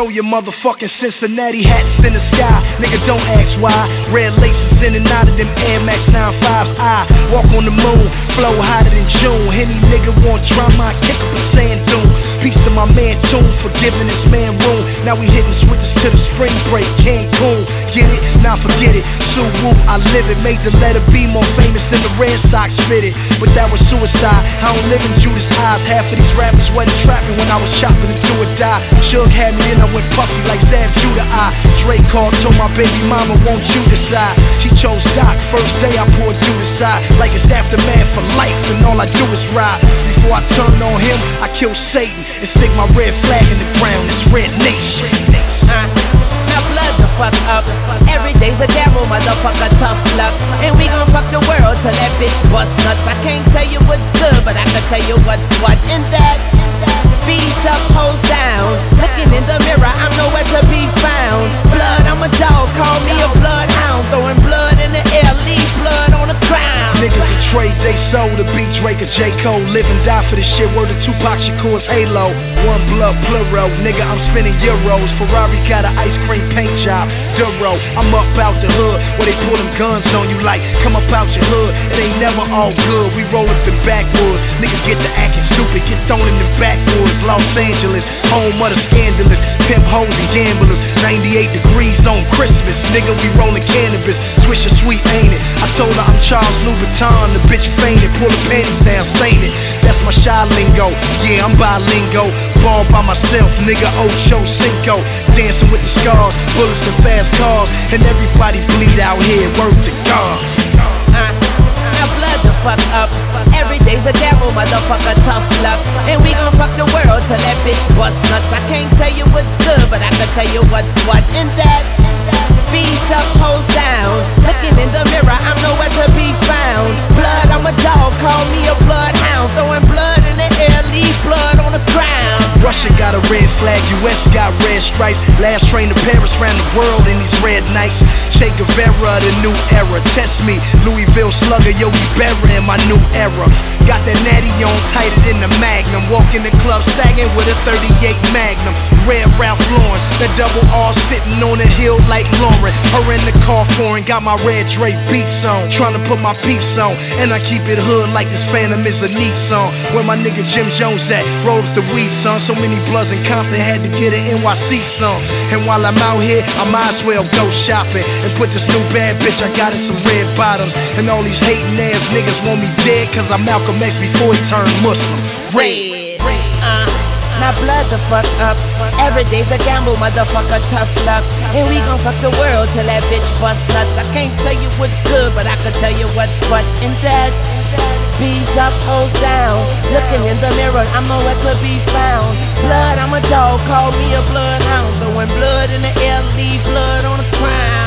throw your motherfucking Cincinnati hats in the sky. Nigga, don't ask why. Red laces in and out of them Air Max 95s. I walk on the moon, flow hotter than June. Any nigga want drama, I kick up a sand dune. Peace to my man Tune for giving this man room. Now we hitting switches to the spring break, Cancun. Get it? Nah, forget it. Sue Woo, I live it. Made the letter B more famous than the Red Sox fitted. But that was suicide. I don't live in Judas' eyes. Half of these rappers wasn't trapping when I was chopping to do or die. Suge had me in, I went puffy like Zab Judah. Drake called, told my baby mama, won't you decide? She chose Doc. First day I poured through the side. Like it's aftermath for life, and all I do is ride. Before I turn on him, I kill Satan and stick my red flag in the ground. It's Red Nation. Now blood the fuck up. Every day's a gamble, motherfucker, tough luck. And we gon' fuck the world till that bitch bust nuts. I can't tell you what's good, but I can tell you what's what. And that's B's up, hoes down. Looking in the mirror, I'm nowhere to be found. Blood, I'm a dog, call me a bloodhound. Throwing blood in the air, leave blood on the ground. Niggas a trade they sold to beat Drake or J. Cole. Live and die for this shit, word of Tupac Shakur's Halo. One blood, plural, nigga, I'm spending euros. Ferrari got an ice cream paint job, Duro. I'm up out the hood, where they pull them guns on you like, come up out your hood, it ain't never all good. We roll up in backwoods, nigga get to acting stupid, get thrown in the backwoods. Los Angeles, home of the scandalous, pimp hoes and gamblers. 98 degrees on Christmas, nigga, we rolling cannabis. Swisher sweet, ain't it? I told her I'm Charles Louboutin, the bitch fainted, pull the panties down, stain it. That's my shy lingo, yeah, I'm bilingual. Ball by myself, nigga, Ocho Cinco. Dancing with the scars, bullets and fast cars, and everybody bleed out here, word to God. Now blood the fuck up. Every day's a gamble, motherfucker, tough luck. And we gon' fuck the world till that bitch bust nuts. I can't tell you what's good, but I can tell you what's what. And that's B's up, hoes down. Looking in the mirror, I'm nowhere to be found. Blood, I'm a dog, call me a bloodhound. Throwing blood in the air, leave blood on the ground. Russia got a red flag, US got red stripes. Last train to Paris, ran the world in these red nights. Che Guevara, the new era. Test me, Louisville Slugger, Yogi Berra in my new era. Got that natty on tighter than the Magnum. Walk in the club sagging with a 38 Magnum. Red Ralph Lauren's, that double R sitting on a hill like Lauren. Her in the car foreign, got my red Dre beats on. Trying to put my peeps on, and I keep it hood like this Phantom is a Nissan. Where my nigga Jim Jones at? Roll up the weed, son. So many bloods in Compton, had to get an NYC song. And while I'm out here, I might as well go shopping and put this new bad bitch I got in some red bottoms. And all these hating ass niggas want me dead, cause I'm Malcolm X before he turned Muslim. Red. Now blood the fuck up. Every day's a gamble, motherfucker, tough luck. And we gon' fuck the world till that bitch bust nuts. I can't tell you what's good, but I can tell you what's what. And that's B's up, hoes down. Looking in the mirror, I'm nowhere to be found. Blood, I'm a dog, call me a bloodhound. Throwing blood in the air, leave blood on the ground.